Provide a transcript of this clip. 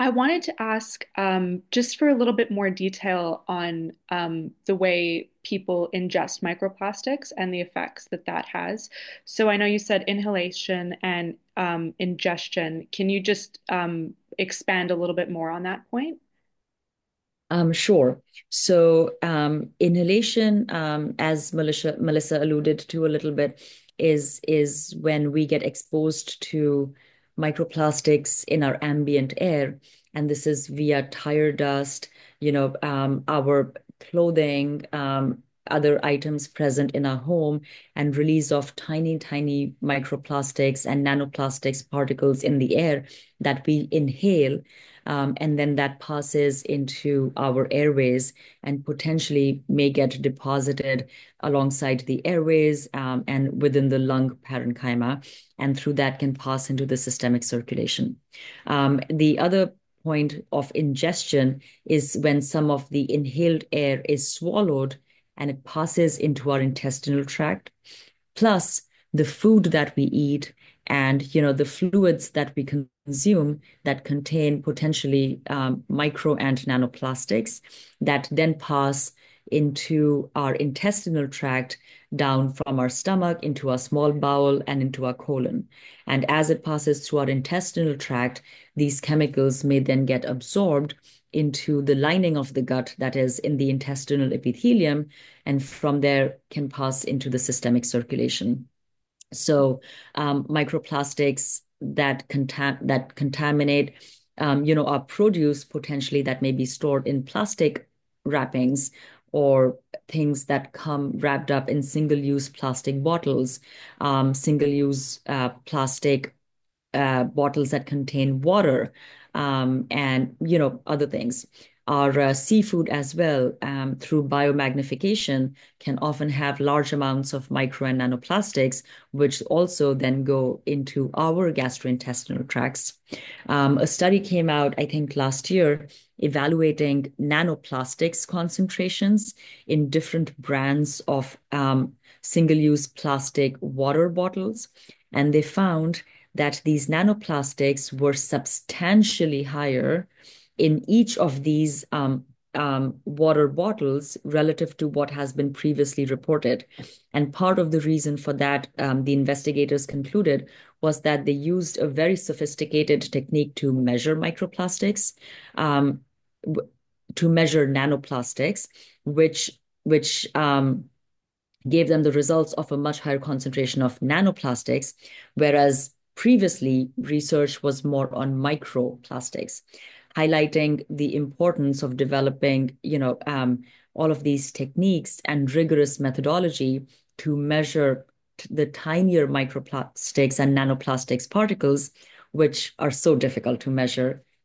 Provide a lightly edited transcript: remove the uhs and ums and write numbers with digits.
I wanted to ask just for a little bit more detail on the way people ingest microplastics and the effects that that has. So I know you said inhalation and ingestion. Can you just expand a little bit more on that point? Sure. So, inhalation, as Melissa alluded to a little bit, is when we get exposed to microplastics in our ambient air, and this is via tire dust, our clothing, other items present in our home, and release of tiny, tiny microplastics and nanoplastics particles in the air that we inhale, and then that passes into our airways and potentially may get deposited alongside the airways, and within the lung parenchyma, and through that can pass into the systemic circulation. The other point of ingestion is when some of the inhaled air is swallowed and it passes into our intestinal tract, plus the food that we eat and the fluids that we consume that contain potentially micro and nanoplastics that then pass into our intestinal tract, down from our stomach into our small bowel and into our colon. And as it passes through our intestinal tract, these chemicals may then get absorbed into the lining of the gut, that is in the intestinal epithelium, and from there can pass into the systemic circulation. So, microplastics that contaminate, our produce potentially that may be stored in plastic wrappings, or things that come wrapped up in single-use plastic bottles, single-use plastic bottles that contain water, and other things. Our seafood as well, through biomagnification, can often have large amounts of micro and nanoplastics, which also then go into our gastrointestinal tracts. A study came out, I think, last year, evaluating nanoplastics concentrations in different brands of single-use plastic water bottles. And they found that these nanoplastics were substantially higher in each of these water bottles relative to what has been previously reported. And part of the reason for that, the investigators concluded, was that they used a very sophisticated technique to measure microplastics, um, to measure nanoplastics, which gave them the results of a much higher concentration of nanoplastics, whereas previously research was more on microplastics, highlighting the importance of developing, all of these techniques and rigorous methodology to measure the tinier microplastics and nanoplastics particles, which are so difficult to measure